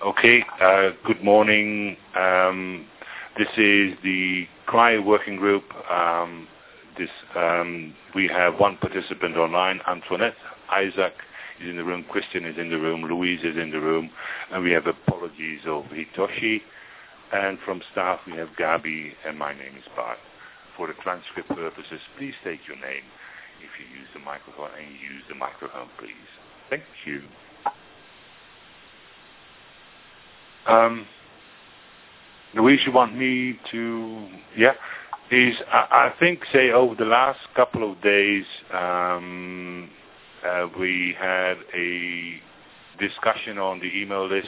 Okay, good morning. This is the CRY working group. We have one participant online, Antoinette. Isaac is in the room, Christian is in the room, Louise is in the room, and we have apologies of Hitoshi. And from staff we have Gabi, and my name is Bart. For the transcript purposes, please state your name if you use the microphone, and use the microphone, please. Thank you. Louise, you want me to, I think, over the last couple of days, we had a discussion on the email list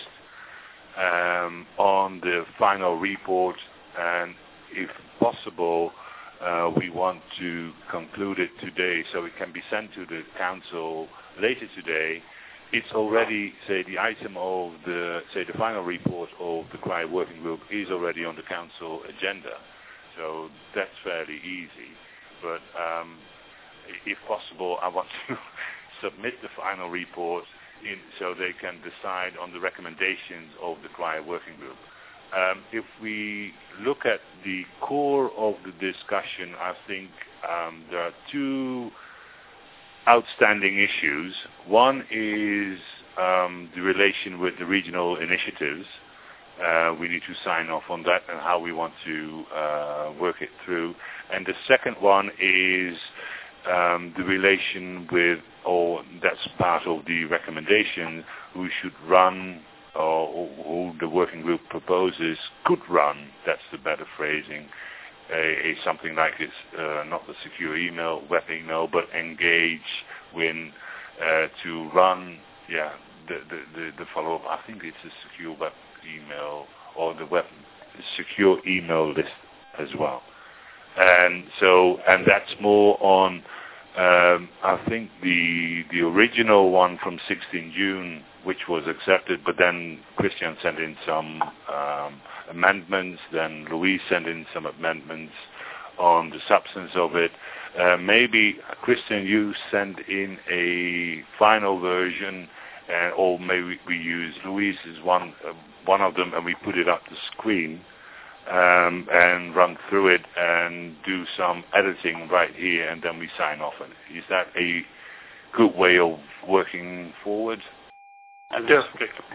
on the final report, and if possible, we want to conclude it today so it can be sent to the council later today. It's already, the item of the final report of the CRY working group is already on the council agenda. So that's fairly easy. But if possible, I want to submit the final report so they can decide on the recommendations of the CRY working group. If we look at the core of the discussion, I think there are two outstanding issues. One is the relation with the regional initiatives. We need to sign off on that and how we want to work it through. And the second one is the relation with, or that's part of the recommendation, who should run, or who the working group proposes could run, that's the better phrasing, something like this, not the secure email, web email, but engage when to run, the follow-up. I think it's a secure web email or the secure email list as well. And that's more on, I think the original one from 16 June, which was accepted, but then Christian sent in some amendments, then Louise sent in some amendments on the substance of it. Maybe, Christian, you send in a final version, or maybe we use Louise's one of them, and we put it up the screen and run through it and do some editing right here, and then we sign off on it. Is that a good way of working forward? Yes.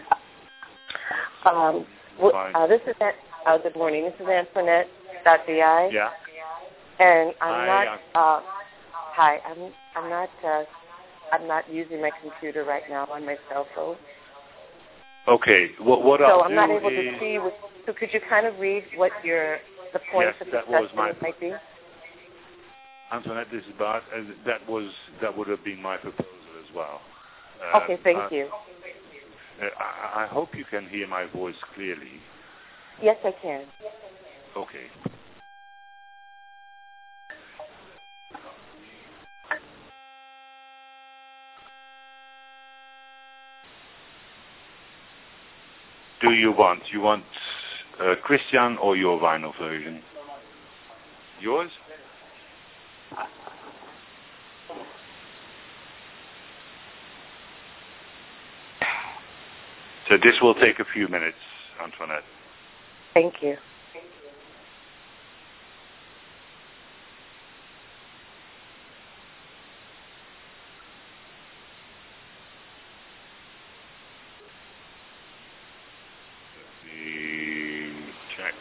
This is good morning. This is Antoinette.bi. Yeah. And I'm not using my computer right now on my cell phone. Okay. What so I'm not able to see. So could you kind of read what the points of discussion might be? Antoinette, this is Bart. That would have been my proposal as well. Okay, thank you. I hope you can hear my voice clearly. Yes, I can. Okay. Do you want Christian or your vinyl version? Yours? So this will take a few minutes, Antoinette. Thank you. Check.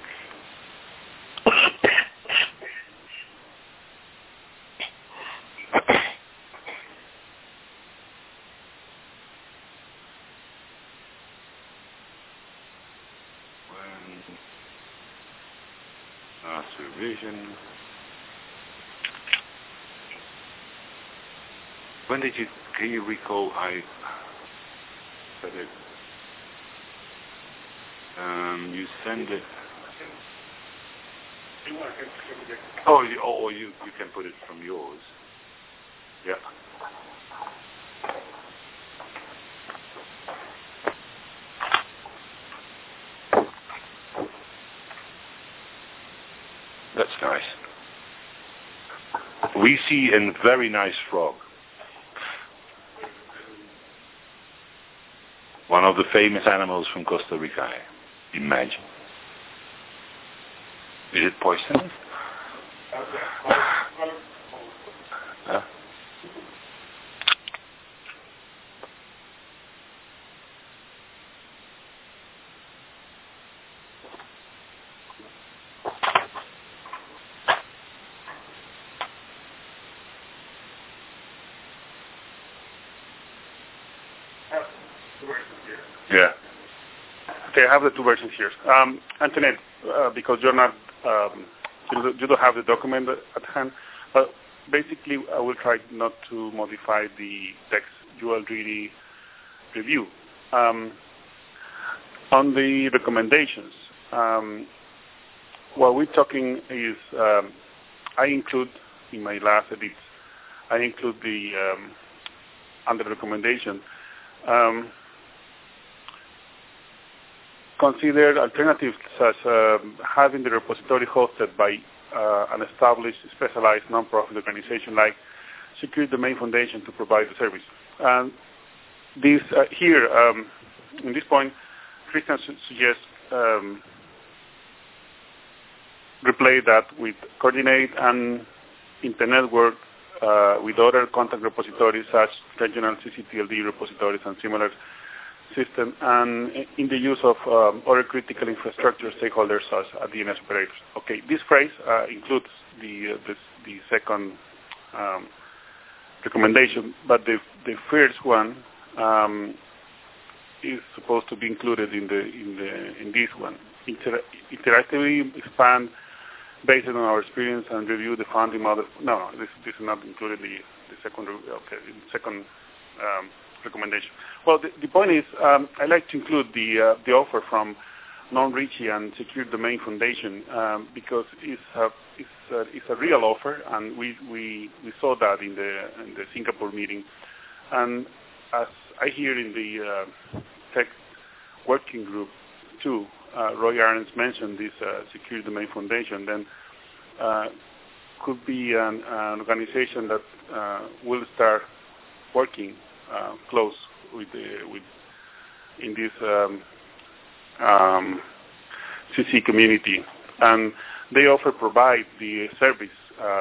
Revision. When can you recall I said it? You send it. You can put it from yours. Yeah. That's nice. We see a very nice frog. one of the famous animals from Costa Rica. Imagine. Is it poisonous? Huh? Yeah. Okay, I have the two versions here. Antoinette, because you're not, you don't have the document at hand, but basically I will try not to modify the text you already review. On the recommendations, what we're talking is, I include in my last edits, I include the, under recommendation, consider alternatives such as having the repository hosted by an established, specialized non-profit organization like Secure Domain Foundation to provide the service. And this here, in this point, Christian suggests replace that with coordinate and internetwork with other contact repositories such regional CCTLD repositories and similar system, and in the use of other critical infrastructure stakeholders such as DNS operators. Okay, this phrase includes the second recommendation, but the first one is supposed to be included in this one. Interactively expand based on our experience and review the funding model. No, this is not included in the second recommendation. Well, the point is, I like to include the offer from Non-Richie and Secure Domain Foundation because it's a real offer, and we saw that in the Singapore meeting. And as I hear in the tech working group too, Roy Arends mentioned this Secure Domain Foundation. Then could be an organization that will start working close with in this CC community, and they provide the service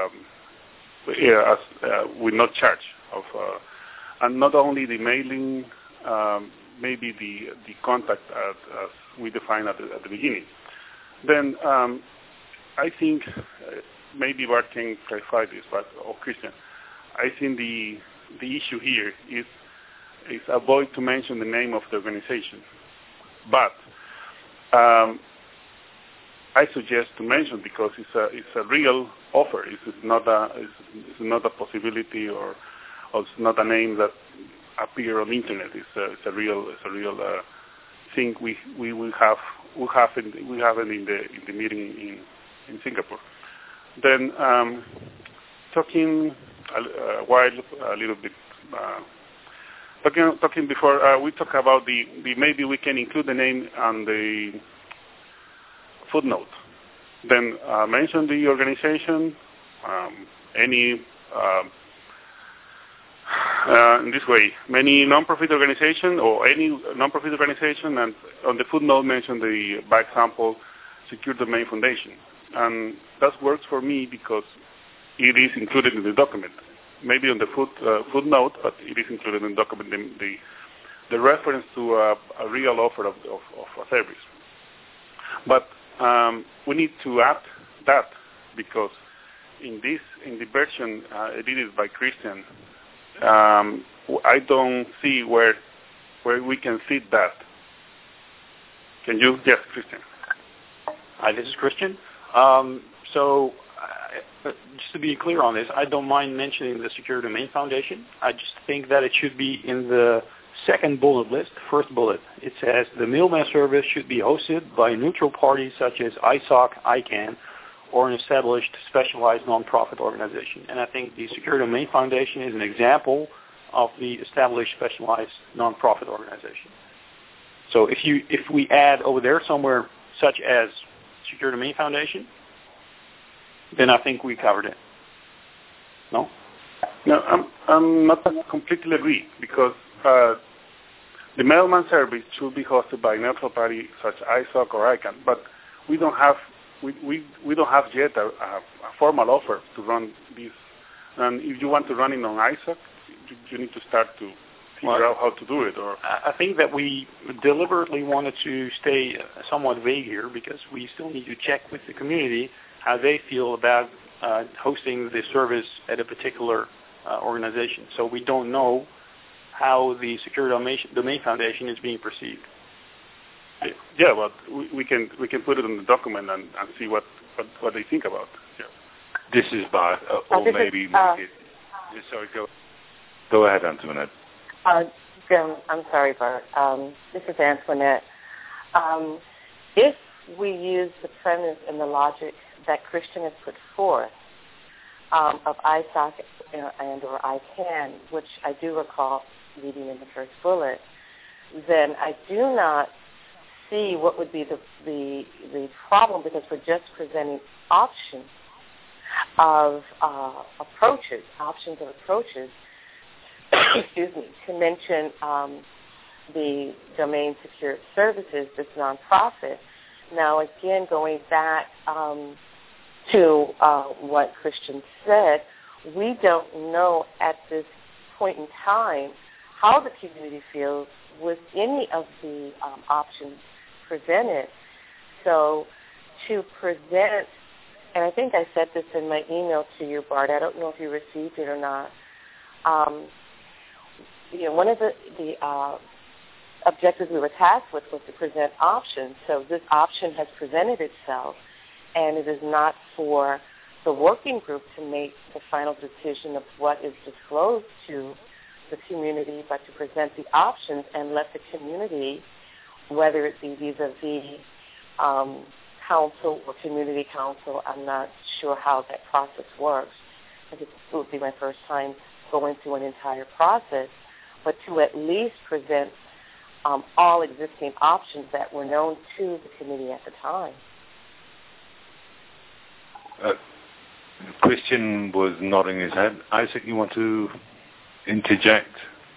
with no charge of, and not only the mailing, maybe the contact as we defined at the beginning. Then I think maybe Bart can clarify this, or Christian, I think the issue here is avoid to mention the name of the organization, but I suggest to mention because it's a real offer. It's not a possibility or it's not a name that appear on the internet. It's a real thing. We will have it in the meeting in Singapore. Then talking a little bit. Talking before, we talk about the maybe we can include the name on the footnote. Then mention the organization, in this way, many non-profit organization or any non-profit organization, and on the footnote mention by example, Secure Domain Foundation. And that works for me because it is included in the document. Maybe on the footnote, but it is included in the document, the reference to a real offer of a service. But we need to add that because in the version edited by Christian, I don't see where we can fit that. Can you? Yes, Christian. Hi, this is Christian. Just to be clear on this, I don't mind mentioning the Secure Domain Foundation. I just think that it should be in the second bullet list, first bullet. It says the mailman service should be hosted by neutral parties such as ISOC, ICANN, or an established specialized nonprofit organization. And I think the Secure Domain Foundation is an example of the established specialized nonprofit organization. So if we add over there somewhere such as Secure Domain Foundation, then I think we covered it. No? No, I'm not completely agree because The mailman service should be hosted by a neutral party such as ISOC or ICANN, but we don't have yet a formal offer to run this. And if you want to run it on ISOC, you need to start to figure out how to do it. Or I think that we deliberately wanted to stay somewhat vague here because we still need to check with the community how they feel about hosting the service at a particular organization. So we don't know how the Secure Domain Foundation is being perceived. Yeah, well, we can put it in the document and see what they think about. Yeah. This is Bart, or maybe make it. Sorry, go ahead, Antoinette. Jim, I'm sorry, Bart. This is Antoinette. If we use the premise and the logic that Christian has put forth of ISOC and or ICANN, which I do recall reading in the first bullet, then I do not see what would be the problem, because we're just presenting options of approaches, excuse me, to mention the Domain Secure Services, this nonprofit. Now, again, going back to what Christian said, we don't know at this point in time how the community feels with any of the options presented. So to present, and I think I said this in my email to you, Bart, I don't know if you received it or not. One of the objectives we were tasked with was to present options. So this option has presented itself, and it is not for the working group to make the final decision of what is disclosed to the community, but to present the options and let the community, whether it be vis-a-vis council or community council, I'm not sure how that process works. I think it would be my first time going through an entire process, but to at least present all existing options that were known to the committee at the time. Christian was nodding his head. Isaac, you want to interject?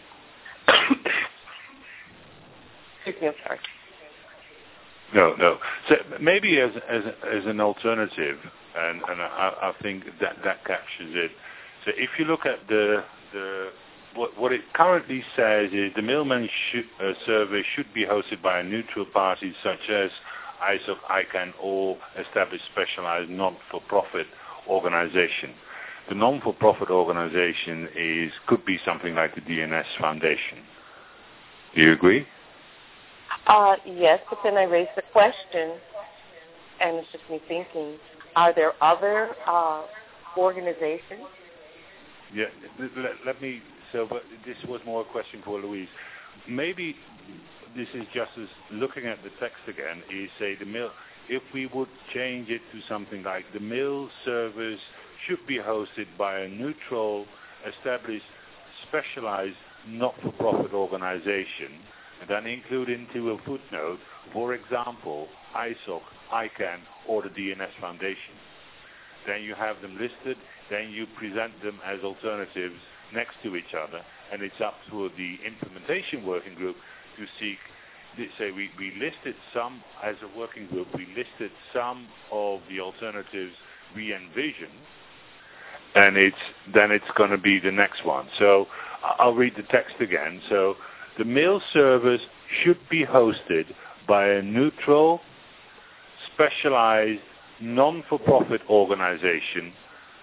Excuse me, I'm sorry. No. So maybe as an alternative, and I think that captures it. So if you look at what it currently says is the mailman survey should be hosted by a neutral party such as ISOC, ICANN, or established specialized non-for-profit organization. The non-for-profit organization could be something like the DNS Foundation. Do you agree? Yes, but then I raised the question, and it's just me thinking, are there other organizations? Yeah, let me, but this was more a question for Louise. Maybe this is just as looking at the text again, is say if we would change it to something like the mail service should be hosted by a neutral, established, specialized, not-for-profit organization, and then include into a footnote, for example, ISOC, ICANN, or the DNS Foundation. Then you have them listed, then you present them as alternatives next to each other, and it's up to the implementation working group to seek, say we listed some, as a working group, we listed some of the alternatives we envision, and then it's going to be the next one. So I'll read the text again. So the mail service should be hosted by a neutral, specialized, non-for-profit organization,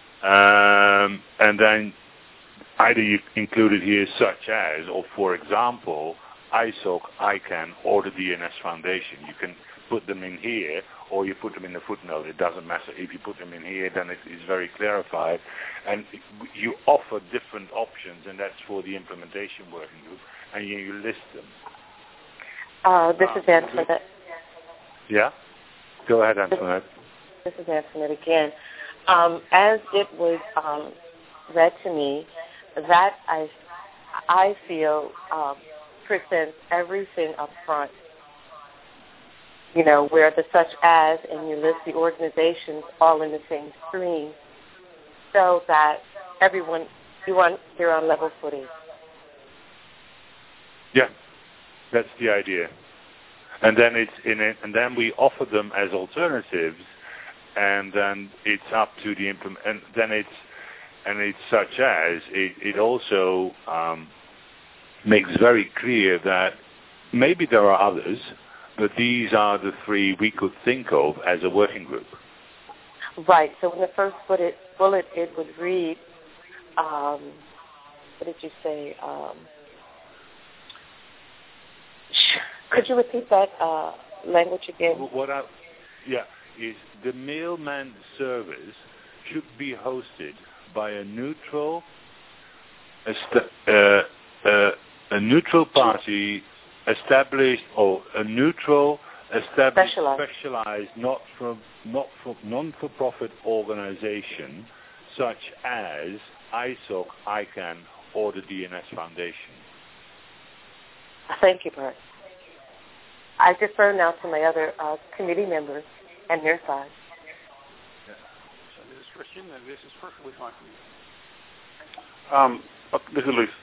and then either you include it here such as, or for example, ISOC, ICANN, or the DNS Foundation. You can put them in here, or you put them in the footnote. It doesn't matter. If you put them in here, then it is very clarified. And you offer different options, and that's for the implementation working group, and you list them. This is Antoinette. Yeah? Go ahead, Antoinette. This is Antoinette again. As it was read to me, that I feel presents everything up front. Where the such as, and you list the organizations all in the same screen, so that everyone, you're on level footing. Yeah. That's the idea. And then and then we offer them as alternatives, and then it's up to the and then it's such as it also makes very clear that maybe there are others, but these are the three we could think of as a working group. Right. So in the first bullet it would read, what did you say? Could you repeat that language again? Is the mailman service should be hosted by a neutral party established, or a neutral established specialized non-for-profit organization such as ISOC, ICANN, or the DNS Foundation. Thank you, Bert. I defer now to my other committee members and their side. Yeah. So this is Christian, and this is perfectly fine for me. This is Luis.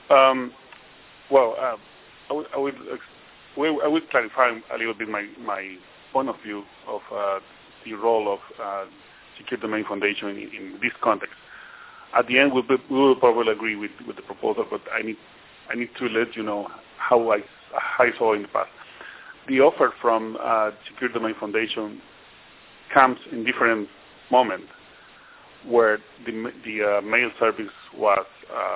I would clarify a little bit my point of view of the role of Secure Domain Foundation in this context. At the end, we will probably agree with the proposal, but I need to let you know how I saw in the past. The offer from Secure Domain Foundation comes in different moments, where the mail service was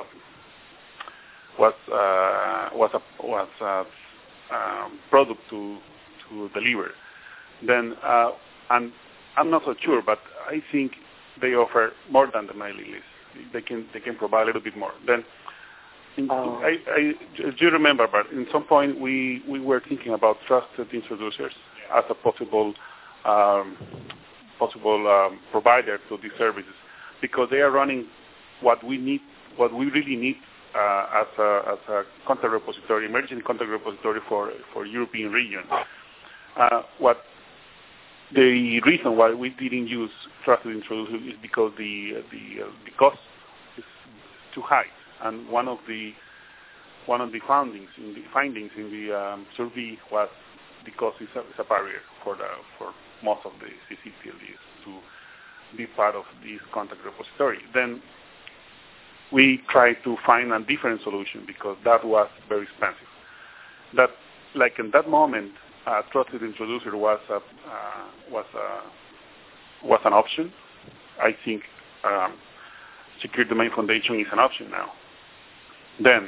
a product to deliver. Then, and I'm not so sure, but I think they offer more than the mailing list. They can provide a little bit more. Then, I do remember, but in some point we were thinking about trusted introducers as a possible provider to these services, because they are running what we really need as a contact repository, emergency contact repository for European region. What the reason why we didn't use trusted introducers is because the cost is too high, and one of the findings in the survey was the cost is a barrier for most of the CCTLDs to be part of this contact repository. Then we tried to find a different solution, because that was very expensive. That, like in that moment, trusted introducer was an option. I think Secure Domain Foundation is an option now. Then,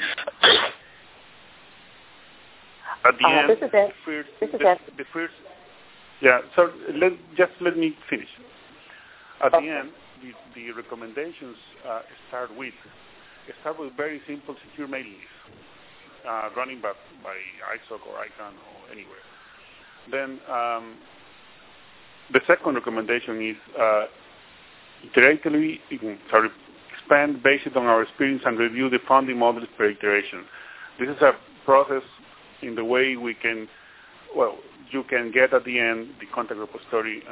at the end, the first. Yeah. So let me finish. At the end, the recommendations start with very simple secure mailing lists running by ISOC or ICANN or anywhere. Then the second recommendation is expand based on our experience and review the funding models per iteration. This is a process in the way you can get at the end the contact repository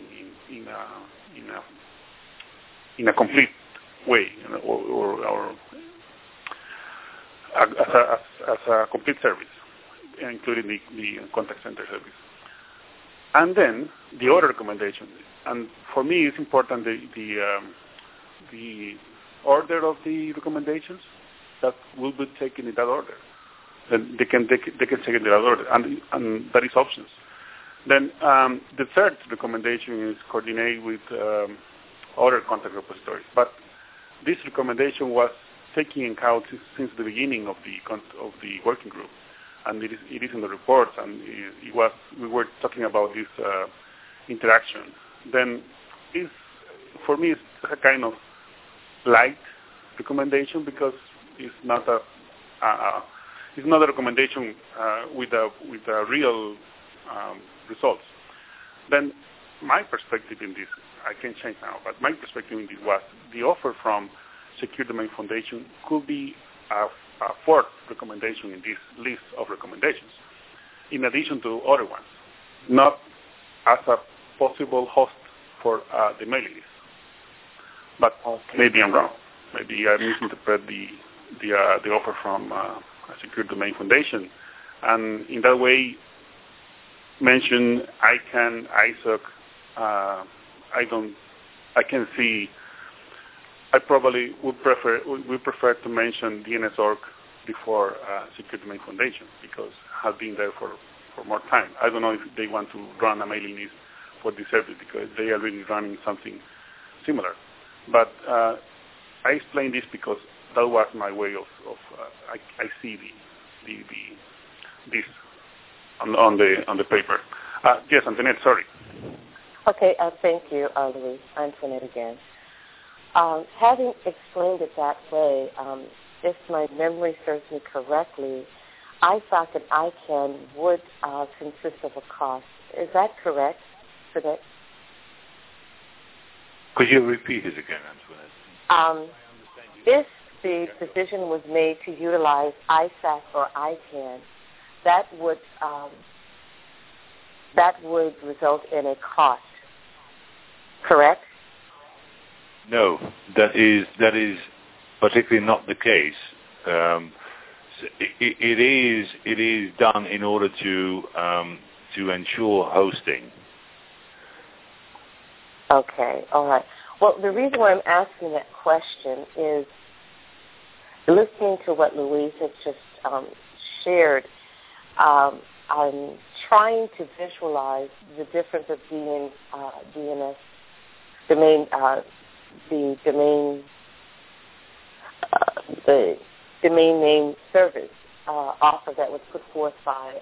in a complete way, or as a complete service, including the contact center service. And then the other recommendation, and for me it's important the order of the recommendations that will be taken in that order. Then they can take it in that order, and that is options. Then the third recommendation is coordinate with other contact repositories. But this recommendation was taking in account since the beginning of the working group, and it is in the reports, and we were talking about this interaction. Then for me it's a kind of light recommendation, because it's not a recommendation with a real results. Then my perspective in this, I can change now, but my perspective in this was the offer from Secure Domain Foundation could be a fourth recommendation in this list of recommendations, in addition to other ones, not as a possible host for the mailing list. But maybe I'm wrong. Maybe I misinterpret the offer from Secure Domain Foundation and in that way mention ICANN, ISOC. I can see. I probably would prefer to mention DNSORG before Secure Domain Foundation because I've been there for more time. I don't know if they want to run a mailing list for this service because they are really running something similar. But I explain this because that was my way of I see this on the paper. Yes, Antoinette, sorry. Okay, thank you, Luis. Antoinette again. Having explained it that way, if my memory serves me correctly, ISOC and ICANN would consist of a cost. Is that correct? Could you repeat it again, Antoinette? If the decision was made to utilize ISAC or ICANN, that would result in a cost. Correct? No, that is particularly not the case. It is done in order to ensure hosting. Okay, all right. Well, the reason why I'm asking that question is listening to what Luis has just shared. I'm trying to visualize the difference of being DNS domain, the domain name service offer that was put forth by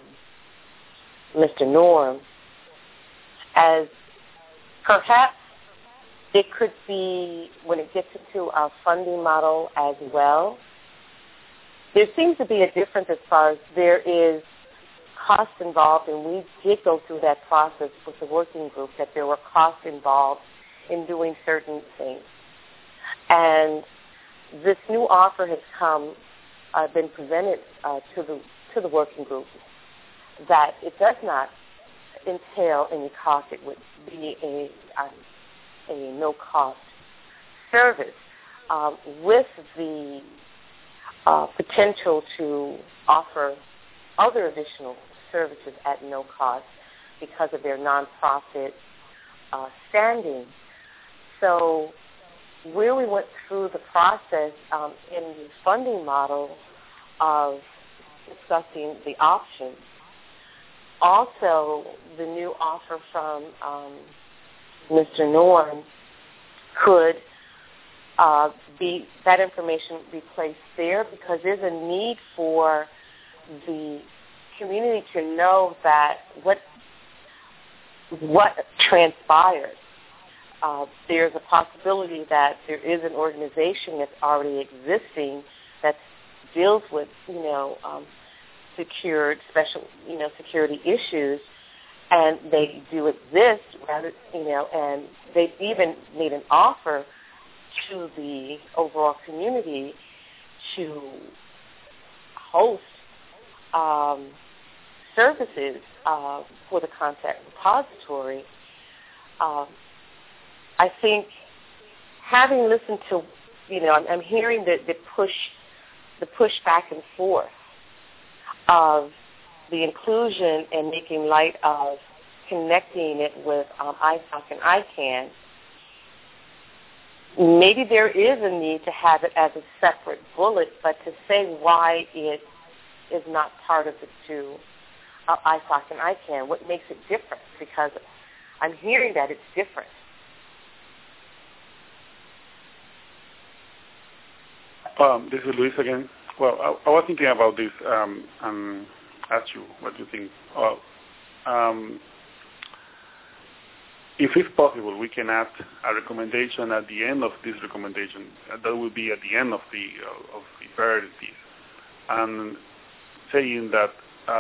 Mr. Norm, as perhaps it could be when it gets into our funding model as well. There seems to be a difference as far as there is cost involved, and we did go through that process with the working group, that there were costs involved in doing certain things. And this new offer has been presented to the working group, that it does not entail any cost. It would be a no-cost service with the potential to offer other additional services at no cost because of their nonprofit standing. So where we went through the process in the funding model of discussing the options, also the new offer from Mr. Norm could be, that information be placed there, because there's a need for the community to know that what transpired. There's a possibility that there is an organization that's already existing that deals with, secured special, security issues, and they do exist, rather, and they even made an offer to the overall community to host services for the contact repository. I think, having listened to, I'm hearing the push back and forth of the inclusion and making light of connecting it with ISOC and ICANN. Maybe there is a need to have it as a separate bullet, but to say why it is not part of the two, ISOC and ICANN, what makes it different? Because I'm hearing that it's different. This is Luis again. Well, I was thinking about this and asked you what you think. If it's possible, we can add a recommendation at the end of this recommendation. That will be at the end of the priorities, and saying that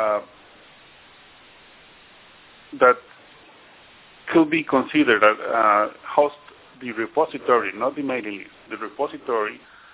that could be considered that host the repository, not the mailing list, the repository.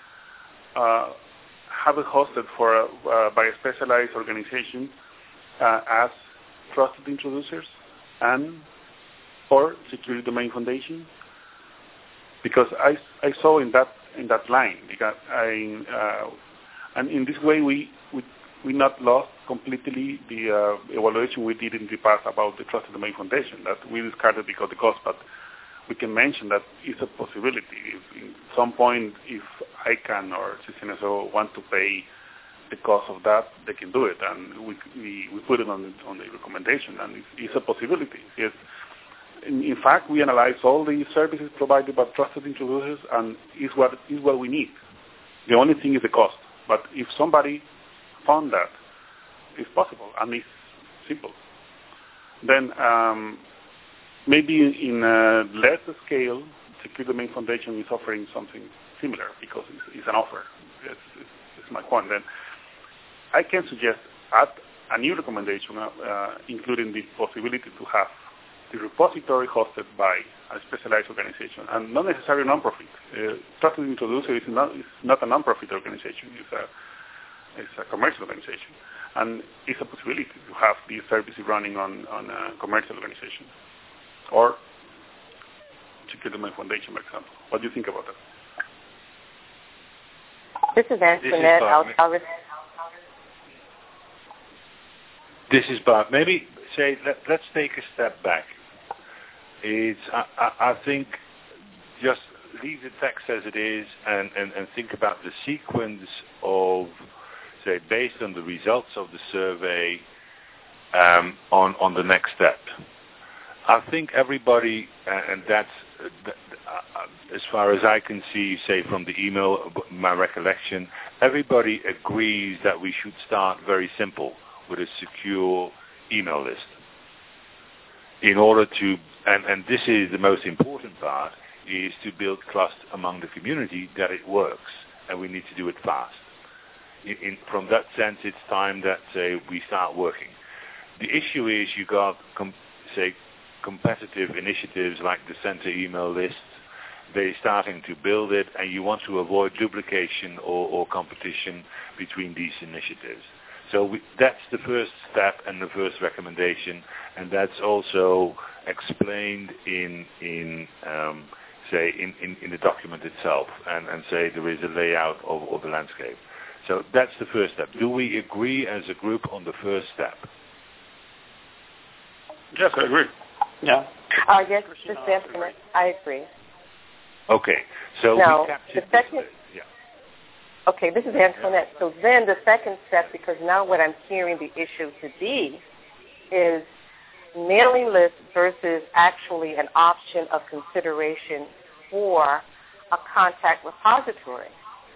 Have it hosted by a specialized organization as trusted introducers and or Secure Domain Foundation, because I saw in that line, because and in this way we not lost completely the evaluation we did in the past about the Trusted Domain Foundation, that we discarded because of the cost, but we can mention that it's a possibility. If in some point, if ICANN or CCNSO want to pay the cost of that, they can do it, and we put it on the recommendation, and it's a possibility. Yes. In fact, we analyze all the services provided by trusted introducers, and is what we need. The only thing is the cost. But if somebody found that, it's possible, and it's simple. Then maybe in a less scale, Secure Domain Foundation is offering something similar because it's an offer. It's my point. Then I can suggest add a new recommendation, including the possibility to have the repository hosted by a specialized organization, and not necessarily non-profit. Trusted Introducer is not a non-profit organization. It's a commercial organization, and it's a possibility to have these services running on a commercial organization, or Secure Domain Foundation, for example. What do you think about that? This is Antoinette. This is Bob. Maybe let's take a step back. I think just leave the text as it is and think about the sequence of, say, based on the results of the survey on the next step. I think everybody, and that's as far as I can see, say from the email, my recollection, everybody agrees that we should start very simple with a secure email list. In order to, and this is the most important part, is to build trust among the community that it works, and we need to do it fast. From that sense, it's time that, say, we start working. The issue is you got, competitive initiatives like the Center email list. They're starting to build it, and you want to avoid duplication or competition between these initiatives. So that's the first step and the first recommendation, and that's also explained in the document itself, and say there is a layout of the landscape. So that's the first step. Do we agree as a group on the first step? Yes, I agree. Yeah. Yes, this is I agree. Okay, so now, we captured the second. Yeah. Okay, this is Antoinette. So then the second step, because now what I'm hearing the issue to be is mailing list versus actually an option of consideration for a contact repository.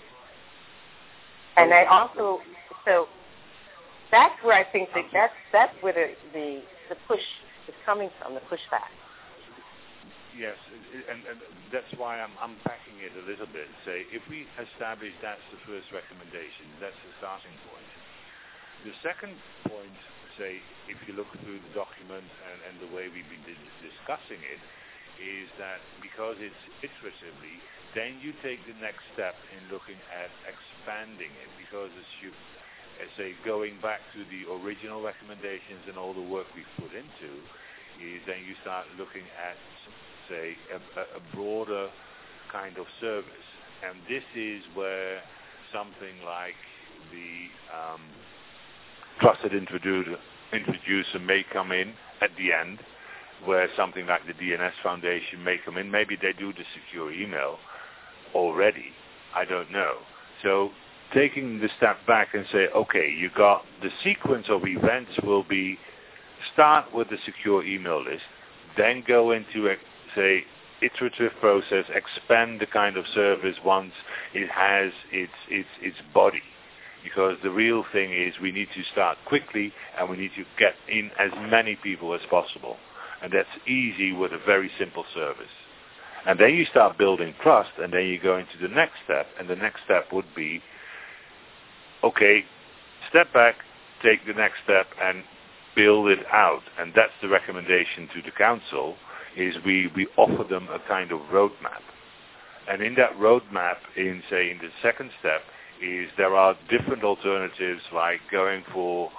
And I also, so that's where I think that's where the push is coming from, the pushback. Yes, and that's why I'm unpacking it a little bit. Say, if we establish that's the first recommendation, that's the starting point. The second point, say, if you look through the document and the way we've been discussing it, is that because it's iteratively, then you take the next step in looking at expanding it, because going back to the original recommendations and all the work we've put into, is then you start looking at, say, a broader kind of service. And this is where something like the trusted introducer may come in at the end, where something like the DNS Foundation may come in. Maybe they do the secure email already. I don't know. So taking the step back and say, okay, you got the sequence of events will be start with the secure email list, then go into a, say, iterative process, expand the kind of service once it has its body. Because the real thing is we need to start quickly and we need to get in as many people as possible. And that's easy with a very simple service. And then you start building trust, and then you go into the next step, and the next step would be, okay, step back, take the next step, and build it out. And that's the recommendation to the council, is we offer them a kind of roadmap. And in that roadmap, in the second step, is there are different alternatives like going for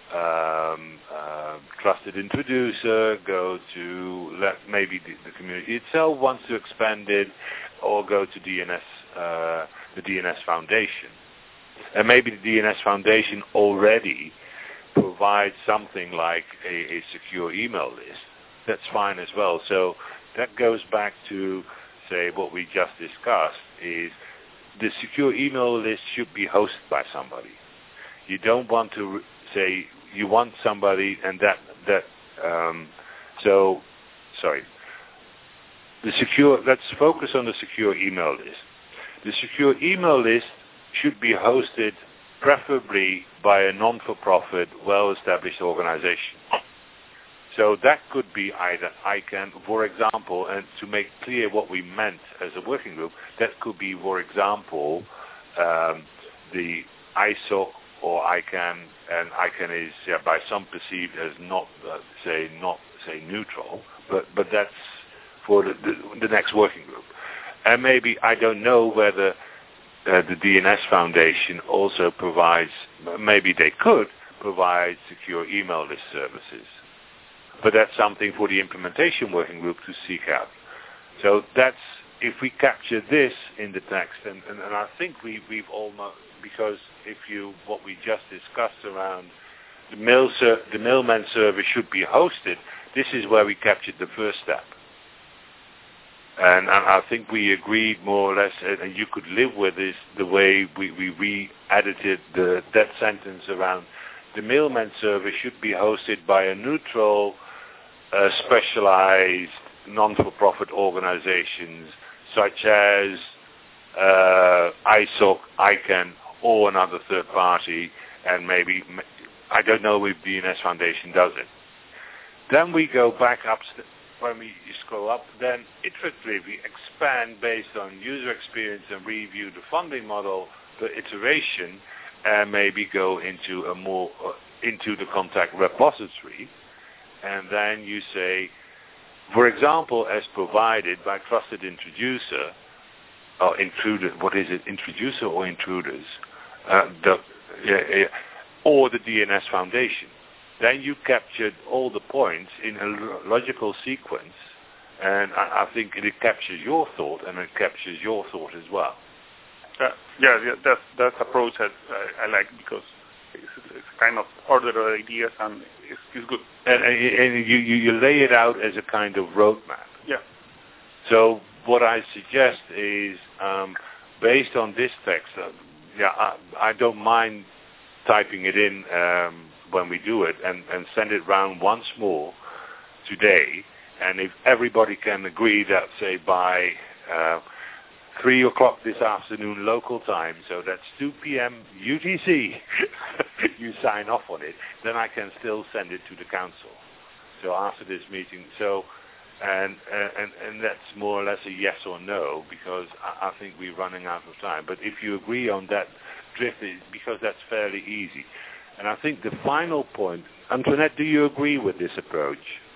trusted introducer, go to maybe the community itself wants to expand it, or go to DNS, the DNS Foundation. And maybe the DNS Foundation already provide something like a secure email list, that's fine as well. So that goes back to, say, what we just discussed, is the secure email list should be hosted by somebody. You don't want to say you want somebody and let's focus on the secure email list. The secure email list should be hosted preferably by a non-for-profit, well-established organization. So that could be either ICANN, for example, and to make clear what we meant as a working group, that could be, for example, the ISOC or ICANN, and ICANN is by some perceived as not neutral, but that's for the next working group. And maybe, I don't know whether the DNS Foundation also provides, maybe they could provide secure email list services. But that's something for the implementation working group to seek out. So that's, if we capture this in the text, and I think we've almost, because what we just discussed around the mailman service should be hosted, this is where we captured the first step. And I think we agreed more or less, and you could live with this, the way we re-edited that sentence around the mailman service should be hosted by a neutral, specialized, non-for-profit organizations such as ISOC, ICANN, or another third party, and maybe, I don't know if DNS Foundation does it. Then we go back up. When we scroll up, then iteratively we expand based on user experience and review the funding model, the iteration, and maybe go into into the contact repository. And then you say, for example, as provided by trusted introducer, or intruder, what is it, introducer or intruders, or the DNS Foundation. Then you captured all the points in a logical sequence, and I think it captures your thought, and it captures your thought as well. That approach I like, because it's kind of order ideas, and it's good. And you lay it out as a kind of roadmap. Yeah. So what I suggest is, based on this text, I don't mind typing it in when we do it, and send it round once more today. And if everybody can agree that, say, by 3 o'clock this afternoon local time, so that's 2 p.m. UTC, you sign off on it, then I can still send it to the council. So after this meeting, and that's more or less a yes or no, because I think we're running out of time. But if you agree on that drift, because that's fairly easy. And I think the final point, Antoinette, do you agree with this approach?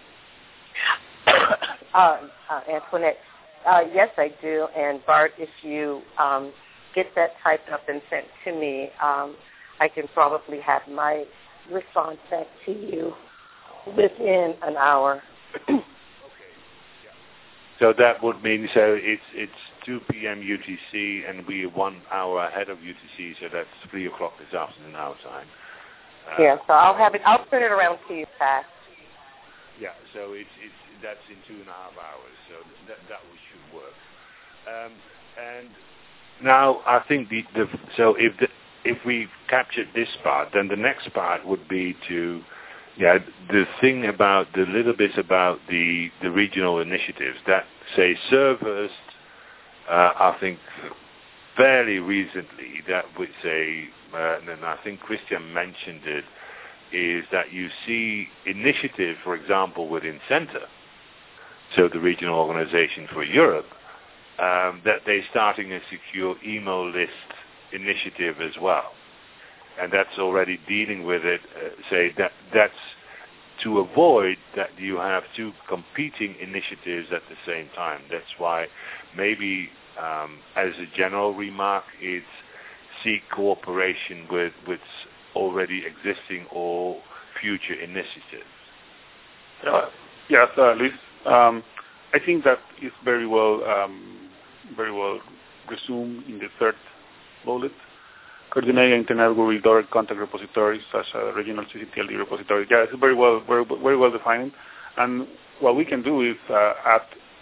Antoinette, yes, I do. And Bart, if you get that typed up and sent to me, I can probably have my response back to you within an hour. Okay. Yeah. So that would mean, so it's 2 p.m. UTC, and we're 1 hour ahead of UTC, so that's 3 o'clock this afternoon our time. So I'll turn it around to you fast. Yeah, so that's in 2.5 hours, so that should work. And now I think so if we captured this part, then the next part would be to the thing about the little bit about the regional initiatives that say servers. I think fairly recently that would say, and I think Christian mentioned it, is that you see initiatives, for example, within CENTER, so the regional organization for Europe, that they're starting a secure email list initiative as well. And that's already dealing with it, say that's to avoid that you have two competing initiatives at the same time. That's why maybe as a general remark, it's seek cooperation with already existing or future initiatives. Yes, Luis. I think that is very well resumed in the third bullet. coordinate internet with other contact repositories such as regional ccTLD repository. Yeah, it's very well defined. And what we can do is add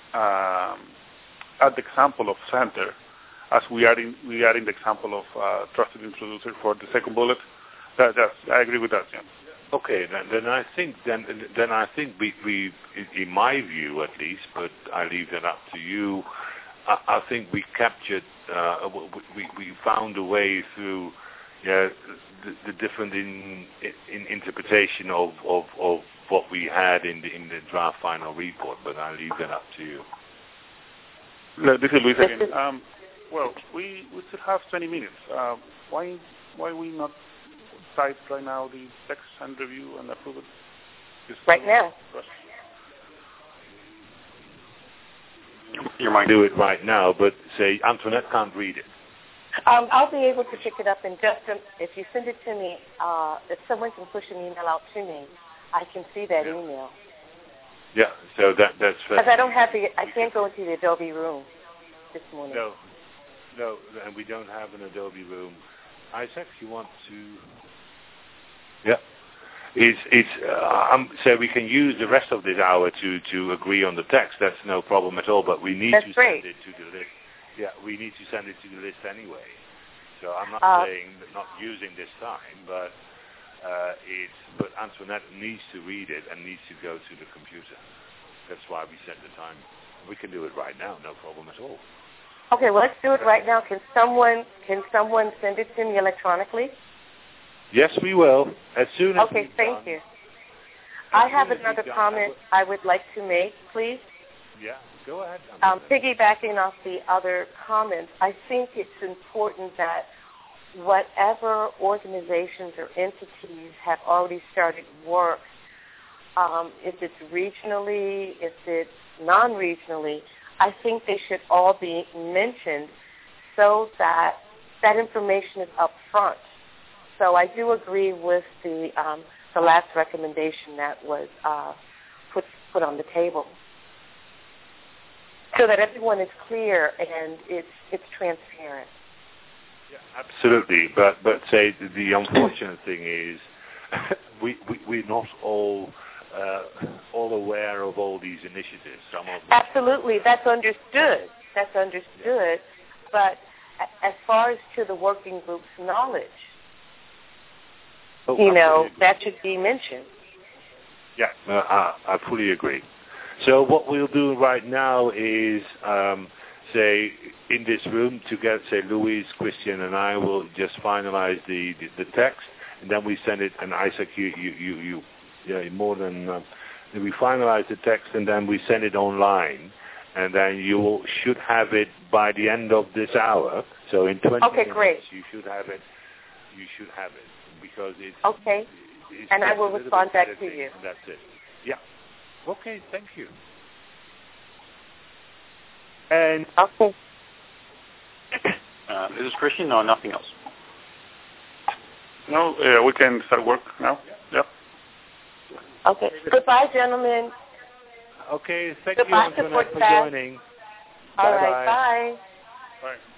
the example of center, as we are in the example of trusted introducer for the second bullet. I agree with that, yeah. Okay, then I think we, in my view at least, but I leave that up to you. I think we captured, we found a way through the different interpretation of what we had in the draft final report. But I leave that up to you. This is Luis again. Well, we still have 20 minutes. Why we not type right now the text and review and approve it? Right now. You might do it right now, but say Antoinette can't read it. I'll be able to pick it up in just if you send it to me. If someone can push an email out to me, I can see that email. Yeah, so that's fair. Because I can't go into the Adobe room this morning. No, and we don't have an Adobe room. Isaac, you want to? Yeah. So we can use the rest of this hour to agree on the text. That's no problem at all. But we need to send it to the list. Yeah, we need to send it to the list anyway. So I'm not saying not using this time, but Antoinette needs to read it and needs to go to the computer. That's why we set the time. We can do it right now, no problem at all. Okay, well, let's do it right now. Can someone send it to me electronically? Yes, we will. As soon as Okay, thank you. I have another comment I would like to make, please. Yeah, go ahead. Piggybacking off the other comments, I think it's important that whatever organizations or entities have already started work, if it's regionally, if it's non-regionally, I think they should all be mentioned so that that information is up front. So I do agree with the last recommendation that was put on the table, so that everyone is clear and it's transparent. Yeah, absolutely. But say the unfortunate thing is we're not all aware of all these initiatives. Some of them. Absolutely, that's understood. Yeah. But as far as to the working group's knowledge, that should be mentioned. Yeah, I fully agree. So what we'll do right now is, say, in this room together, say, Luis, Christian, and I will just finalize the text, and then we send it. And Isaac, you more than we finalize the text, and then we send it online, and then you should have it by the end of this hour. So in 20 minutes, great. You should have it. Because it's okay, and I will respond back to you. That's it. Yeah. Okay. Thank you. And okay. This is Christian. No, nothing else. No, we can start work now. Yeah. Okay. Goodbye, gentlemen. Okay. Thank you, Antoinette, for joining. All right. Bye. Bye.